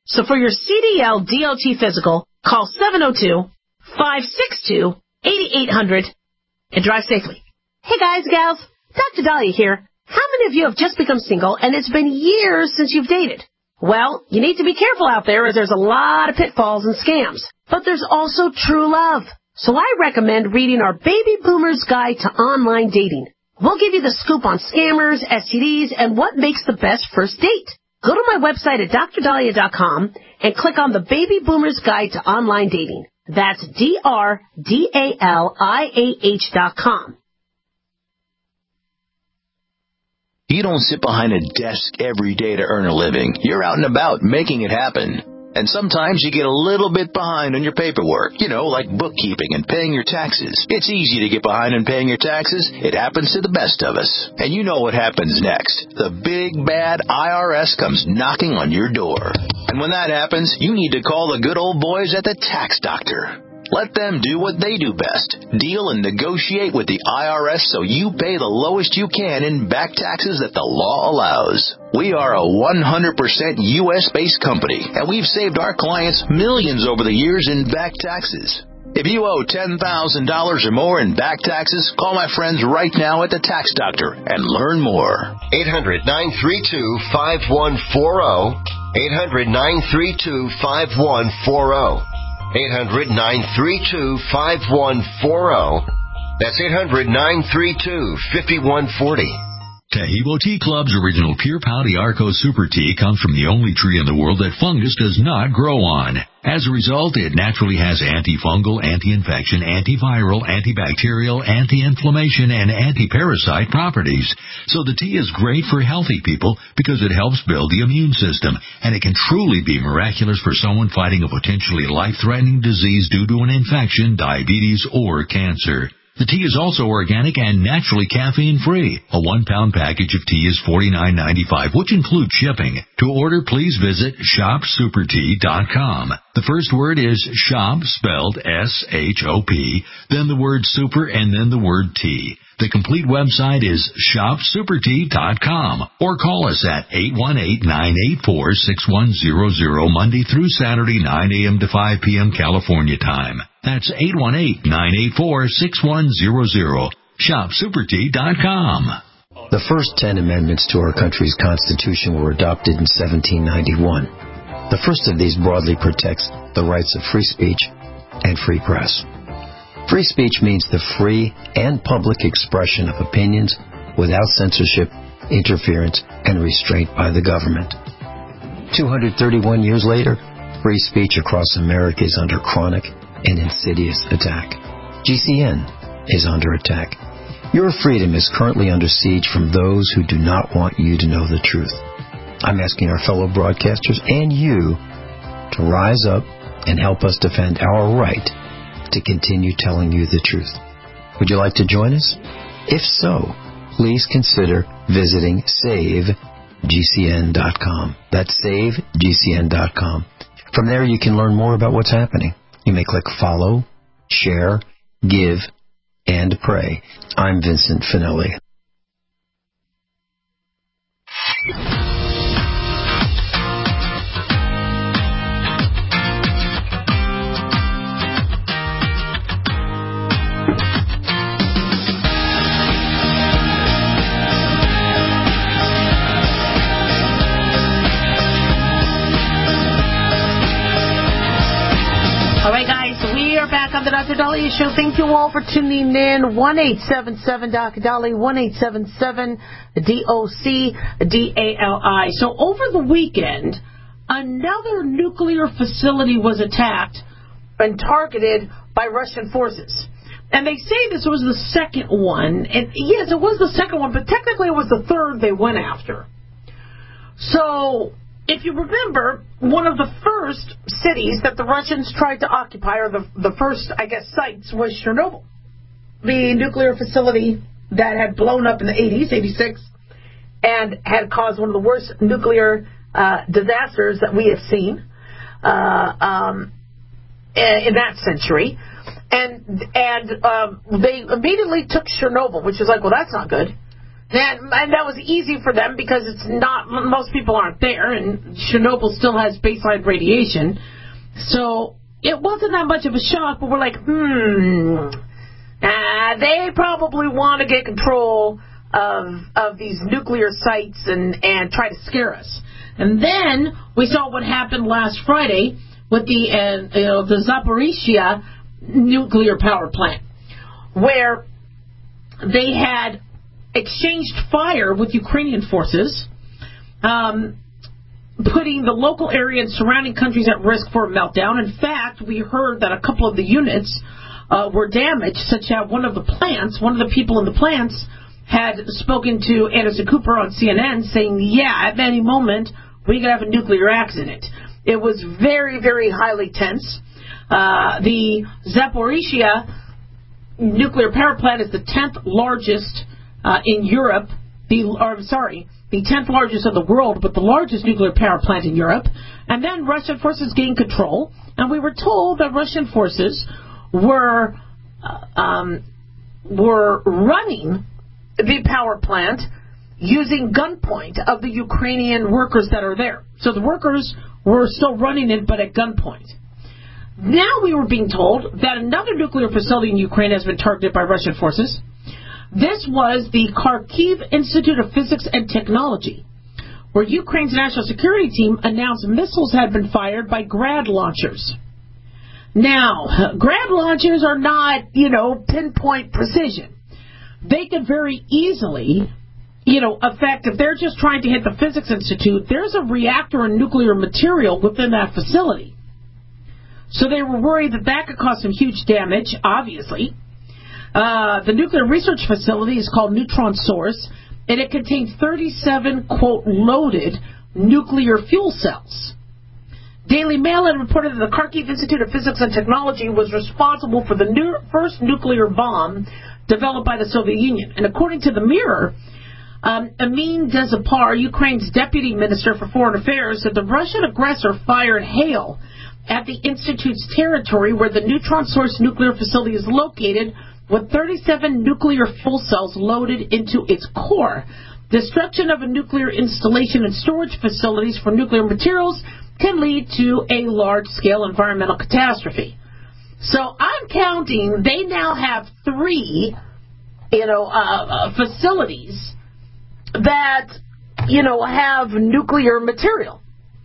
So for your C D L D O T physical, call seven oh two, five six two, eight eight hundred and drive safely. Hey guys, gals, Doctor Dahlia here. How many of you have just become single and it's been years since you've dated? Well, you need to be careful out there as there's a lot of pitfalls and scams. But there's also true love. So I recommend reading our Baby Boomer's Guide to Online Dating. We'll give you the scoop on scammers, S T Ds, and what makes the best first date. Go to my website at dr dahlia dot com and click on the Baby Boomer's Guide to Online Dating. That's D R D A L I A H dot com. You don't sit behind a desk every day to earn a living. You're out and about making it happen. And sometimes you get a little bit behind on your paperwork, you know, like bookkeeping and paying your taxes. It's easy to get behind on paying your taxes. It happens to the best of us. And you know what happens next. The big, bad I R S comes knocking on your door. And when that happens, you need to call the good old boys at the Tax Doctor. Let them do what they do best. Deal and negotiate with the I R S so you pay the lowest you can in back taxes that the law allows. We are a one hundred percent U S-based company, and we've saved our clients millions over the years in back taxes. If you owe ten thousand dollars or more in back taxes, call my friends right now at the Tax Doctor and learn more. eight hundred, nine three two, five one four zero. eight hundred, nine three two, five one four zero. eight hundred, nine three two, five one four zero. That's eight hundred, nine three two, five one four zero. Taheebo Tea Club's original Pure Pau Arco Super Tea comes from the only tree in the world that fungus does not grow on. As a result, it naturally has antifungal, anti-infection, antiviral, antibacterial, anti-inflammation, and anti-parasite properties. So the tea is great for healthy people because it helps build the immune system, and it can truly be miraculous for someone fighting a potentially life-threatening disease due to an infection, diabetes, or cancer. The tea is also organic and naturally caffeine-free. A one-pound package of tea is forty-nine ninety-five, which includes shipping. To order, please visit shop super tea dot com. The first word is shop, spelled S H O P, then the word super, and then the word tea. The complete website is shop super tea dot com, or call us at eight one eight, nine eight four, six one zero zero Monday through Saturday, nine a.m. to five p.m. California time. That's eight one eight, nine eight four, six one zero zero. shop super tea dot com. The first ten amendments to our country's Constitution were adopted in seventeen ninety-one. The first of these broadly protects the rights of free speech and free press. Free speech means the free and public expression of opinions without censorship, interference, and restraint by the government. two hundred thirty-one years later, free speech across America is under chronic and insidious attack. G C N is under attack. Your freedom is currently under siege from those who do not want you to know the truth. I'm asking our fellow broadcasters and you to rise up and help us defend our right to continue telling you the truth. Would you like to join us? If so, please consider visiting save G C N dot com. That's save G C N dot com. From there, you can learn more about what's happening. You may click follow, share, give, and pray. I'm Vincent Finelli. Back on the Doctor Dahlia Show. Thank you all for tuning in. one eight seven seven Doctor Dahlia, one eight seven seven D O C D A L I. So over the weekend, another nuclear facility was attacked and targeted by Russian forces. And they say this was the second one. And yes, it was the second one, but technically it was the third they went after. So if you remember, one of the first cities that the Russians tried to occupy, or the, the first, I guess, sites, was Chernobyl, the nuclear facility that had blown up in the eighties, eighty-six, and had caused one of the worst nuclear uh, disasters that we have seen uh, um, in that century. And and um, they immediately took Chernobyl, which is like, well, that's not good. And, and that was easy for them because it's not, most people aren't there, and Chernobyl still has baseline radiation. So it wasn't that much of a shock, but we're like, hmm, uh, they probably want to get control of of these nuclear sites and, and try to scare us. And then we saw what happened last Friday with the uh, you know, the Zaporizhia nuclear power plant, where they had exchanged fire with Ukrainian forces, um, putting the local area and surrounding countries at risk for a meltdown. In fact, we heard that a couple of the units uh, were damaged, such that one of the plants, one of the people in the plants, had spoken to Anderson Cooper on C N N saying, yeah, at any moment, we could have a nuclear accident. It was very, very highly tense. Uh, the Zaporizhia nuclear power plant is the tenth largest uh, in Europe, the or sorry, the tenth largest of the world, but the largest nuclear power plant in Europe. And then Russian forces gained control, and we were told that Russian forces were uh, um, were running the power plant using gunpoint of the Ukrainian workers that are there. So the workers were still running it, but at gunpoint. Now we were being told that another nuclear facility in Ukraine has been targeted by Russian forces. This was the Kharkiv Institute of Physics and Technology, where Ukraine's national security team announced missiles had been fired by Grad launchers. Now, Grad launchers are not, you know, pinpoint precision. They can very easily, you know, affect, if they're just trying to hit the Physics Institute, there's a reactor and nuclear material within that facility. So they were worried that that could cause some huge damage, obviously. Uh, the nuclear research facility is called Neutron Source, and it contains thirty-seven, quote, loaded nuclear fuel cells. Daily Mail had reported that the Kharkiv Institute of Physics and Technology was responsible for the new, first nuclear bomb developed by the Soviet Union. And according to the Mirror, um, Amin Dezapar, Ukraine's deputy minister for foreign affairs, said the Russian aggressor fired hail at the Institute's territory where the Neutron Source nuclear facility is located, with thirty-seven nuclear fuel cells loaded into its core. Destruction of a nuclear installation and storage facilities for nuclear materials can lead to a large-scale environmental catastrophe. So I'm counting, they now have three, you know, uh, uh, facilities that, you know, have nuclear material.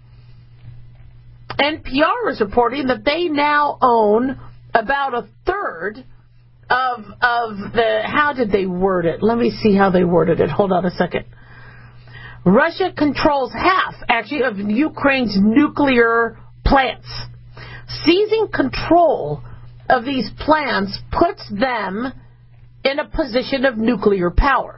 N P R is reporting that they now own about a third of of the, how did they word it? Let me see how they worded it. Hold on a second. Russia controls half, actually, of Ukraine's nuclear plants. Seizing control of these plants puts them in a position of nuclear power.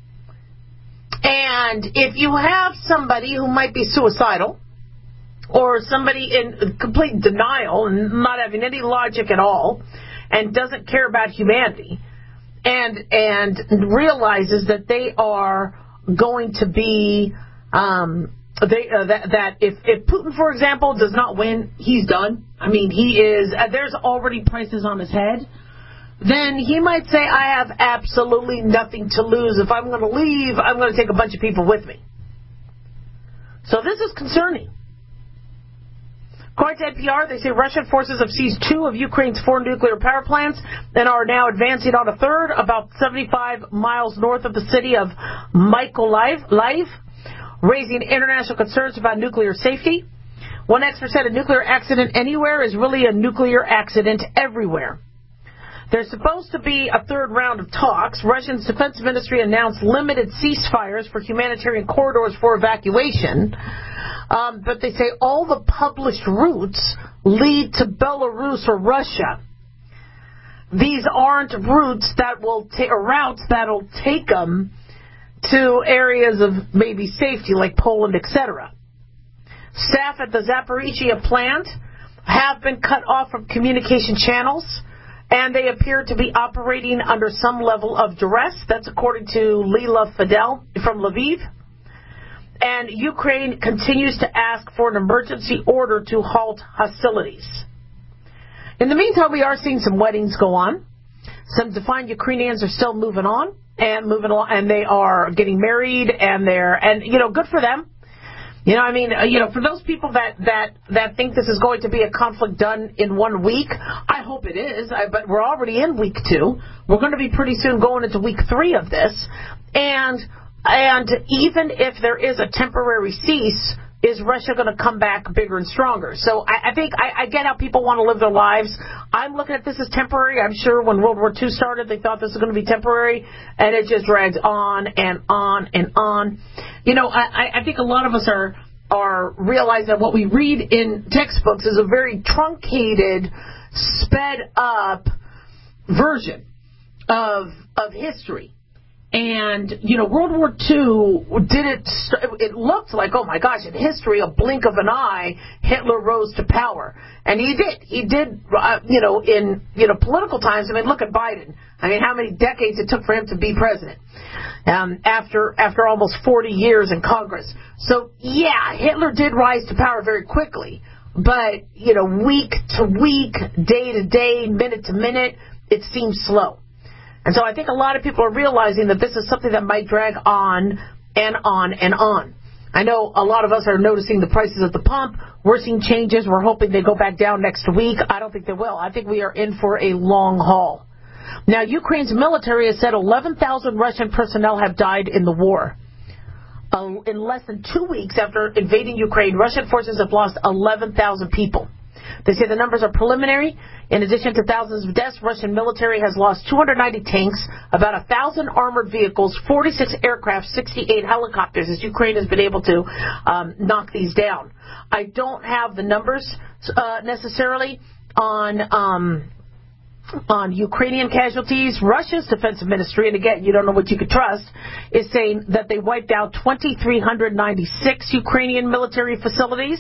And if you have somebody who might be suicidal, or somebody in complete denial and not having any logic at all, and doesn't care about humanity, and and realizes that they are going to be um, they uh, that that if if Putin, for example, does not win, he's done. I mean, he is. Uh, there's already prices on his head. Then he might say, "I have absolutely nothing to lose. If I'm going to leave, I'm going to take a bunch of people with me." So this is concerning. According to N P R, they say Russian forces have seized two of Ukraine's four nuclear power plants and are now advancing on a third, about seventy-five miles north of the city of Mykolaiv, raising international concerns about nuclear safety. One expert said a nuclear accident anywhere is really a nuclear accident everywhere. There's supposed to be a third round of talks. Russia's defense ministry announced limited ceasefires for humanitarian corridors for evacuation. Um, but they say all the published routes lead to Belarus or Russia. These aren't routes that will ta- or routes that'll take them to areas of maybe safety like Poland, et cetera. Staff at the Zaporizhia plant have been cut off from communication channels, and they appear to be operating under some level of duress. That's according to Lila Fidel from Lviv. And Ukraine continues to ask for an emergency order to halt hostilities. In the meantime, we are seeing some weddings go on. Some defiant Ukrainians are still moving on. and moving along, and they are getting married, and they're, and, you know, good for them. You know, I mean, uh, you know, for those people that, that, that think this is going to be a conflict done in one week, I hope it is, I, but we're already in week two. We're going to be pretty soon going into week three of this. And, and even if there is a temporary cease, is Russia going to come back bigger and stronger? So I, I think I, I get how people want to live their lives. I'm looking at this as temporary. I'm sure when World War Two started, they thought this was going to be temporary, and it just drags on and on and on. You know, I, I think a lot of us are are realizing that what we read in textbooks is a very truncated, sped up version of of history. And, you know, World War Two didn't, it looked like, oh my gosh, in history, a blink of an eye, Hitler rose to power. And he did. He did, uh, you know, in, you know, political times. I mean, look at Biden. I mean, how many decades it took for him to be president um, after after almost forty years in Congress. So, yeah, Hitler did rise to power very quickly. But, you know, week to week, day to day, minute to minute, it seems slow. And so I think a lot of people are realizing that this is something that might drag on and on and on. I know a lot of us are noticing the prices at the pump. We're seeing changes. We're hoping they go back down next week. I don't think they will. I think we are in for a long haul. Now, Ukraine's military has said eleven thousand Russian personnel have died in the war. Uh, in less than two weeks after invading Ukraine, Russian forces have lost eleven thousand people. They say the numbers are preliminary. In addition to thousands of deaths, Russian military has lost two hundred ninety tanks, about one thousand armored vehicles, forty-six aircraft, sixty-eight helicopters, as Ukraine has been able to um, knock these down. I don't have the numbers uh, necessarily on um, on Ukrainian casualties. Russia's defense ministry, and again, you don't know what you could trust, is saying that they wiped out two thousand three hundred ninety-six Ukrainian military facilities.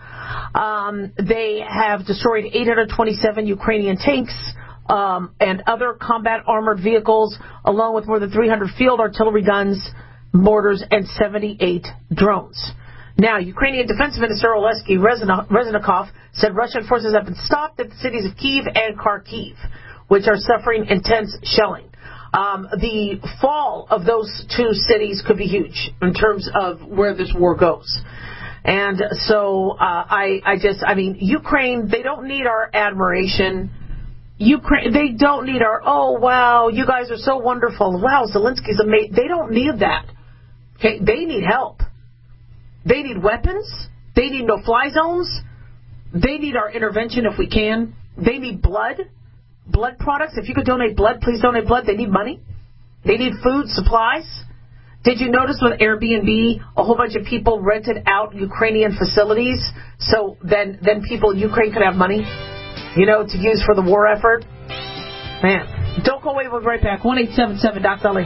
Um, they have destroyed eight hundred twenty-seven Ukrainian tanks um, and other combat armored vehicles, along with more than three hundred field artillery guns, mortars, and seventy-eight drones. Now, Ukrainian Defense Minister Oleksiy Reznikov said Russian forces have been stopped at the cities of Kyiv and Kharkiv, which are suffering intense shelling. Um, the fall of those two cities could be huge in terms of where this war goes. And so uh, I, I just, I mean, Ukraine, they don't need our admiration. Ukraine, they don't need our, oh, wow, you guys are so wonderful. Wow, Zelensky's amazing. They don't need that. Okay, they need help. They need weapons. They need no-fly zones. They need our intervention if we can. They need blood, blood products. If you could donate blood, please donate blood. They need money. They need food, supplies. Did you notice with Airbnb, a whole bunch of people rented out Ukrainian facilities so then, then people in Ukraine could have money, you know, to use for the war effort? Man, don't go away. We'll be right back. one eight seven seven Doc Dolly.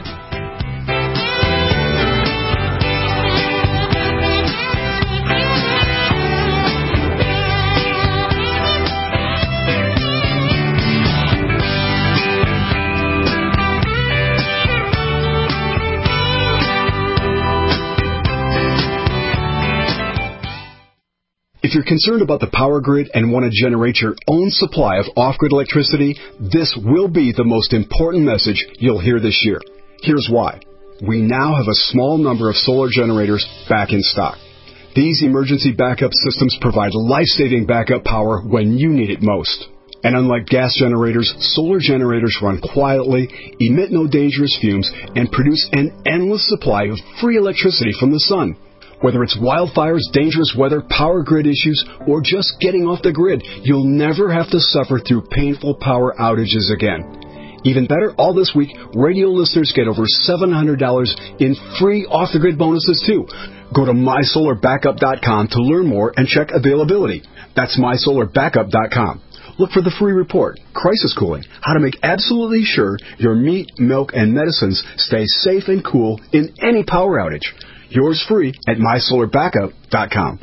If you're concerned about the power grid and want to generate your own supply of off-grid electricity, this will be the most important message you'll hear this year. Here's why. We now have a small number of solar generators back in stock. These emergency backup systems provide life-saving backup power when you need it most. And unlike gas generators, solar generators run quietly, emit no dangerous fumes, and produce an endless supply of free electricity from the sun. Whether it's wildfires, dangerous weather, power grid issues, or just getting off the grid, you'll never have to suffer through painful power outages again. Even better, all this week, radio listeners get over seven hundred dollars in free off-the-grid bonuses, too. Go to my solar backup dot com to learn more and check availability. That's my solar backup dot com. Look for the free report, Crisis Cooling, how to make absolutely sure your meat, milk, and medicines stay safe and cool in any power outage. Yours free at my solar backup dot com.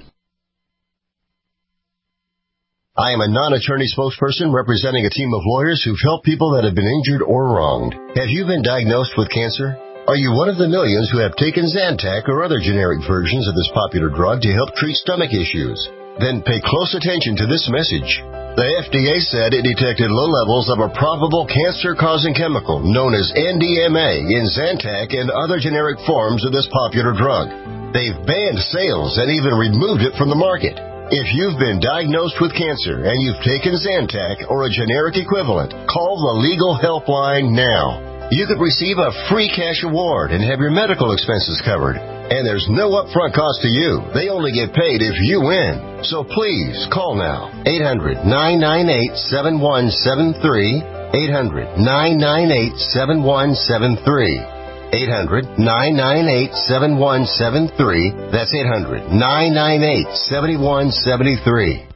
I am a non-attorney spokesperson representing a team of lawyers who've helped people that have been injured or wronged. Have you been diagnosed with cancer? Are you one of the millions who have taken Zantac or other generic versions of this popular drug to help treat stomach issues? Then pay close attention to this message. The F D A said it detected low levels of a probable cancer-causing chemical known as N D M A in Zantac and other generic forms of this popular drug. They've banned sales and even removed it from the market. If you've been diagnosed with cancer and you've taken Zantac or a generic equivalent, call the legal helpline now. You could receive a free cash award and have your medical expenses covered. And there's no upfront cost to you. They only get paid if you win. So please call now. eight hundred, nine nine eight, seven one seven three. eight hundred, nine nine eight, seven one seven three. eight hundred, nine nine eight, seven one seven three. That's eight hundred, nine nine eight, seven one seven three.